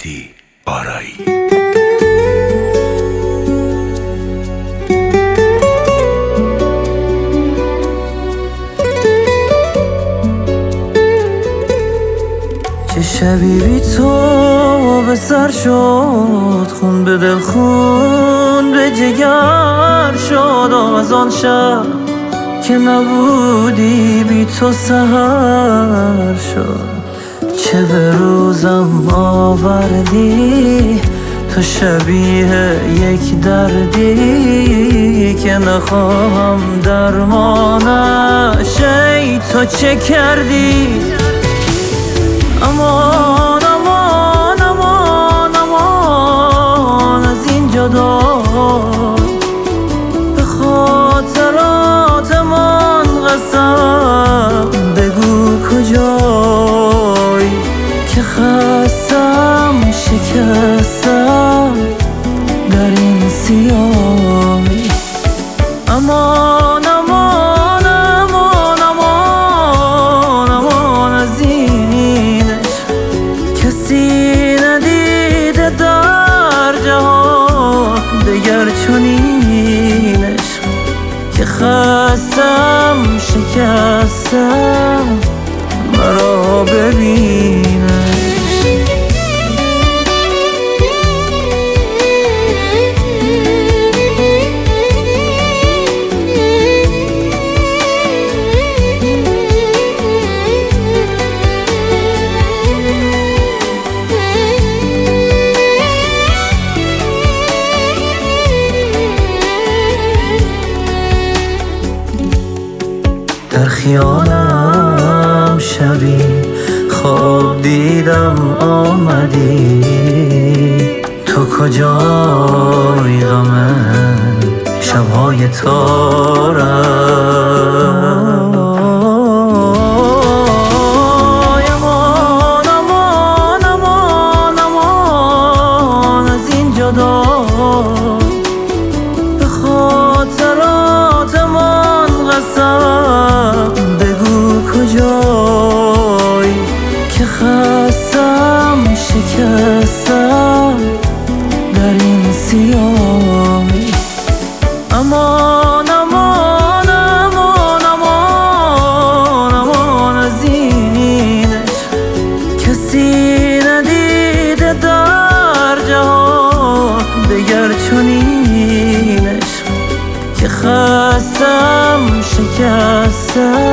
مهدی آرایی. چه شبی بی تو به سر شد، خون به دل خون به جگر شد. از آن شب که نبودی بی تو سحر شد. چه به روزم آوردی تو شبیه یک دردی که نخواهم درمانش. ای تو چه کردی؟ امان امان امان امان از این جدا، به خاطراتمان قسم بگو کجایی که خستم شکستم در این سیاهی. امان امان امان امان امان از این کسی ندیده در جهان دگر چنین عشق که خستم شکستم مرا ببینش. در خیالم شبی خواب دیدم آمدی، تو کجای غم شبهای تارم؟ امان امان امان امان از این جدا، به خاطراتمان قسم بگو کجایی که خستم شکستم در این سیاهی. امان امان امان امان امان از این عشق کسی ندیده در جهان دگر چنین عشق که خستم شکستم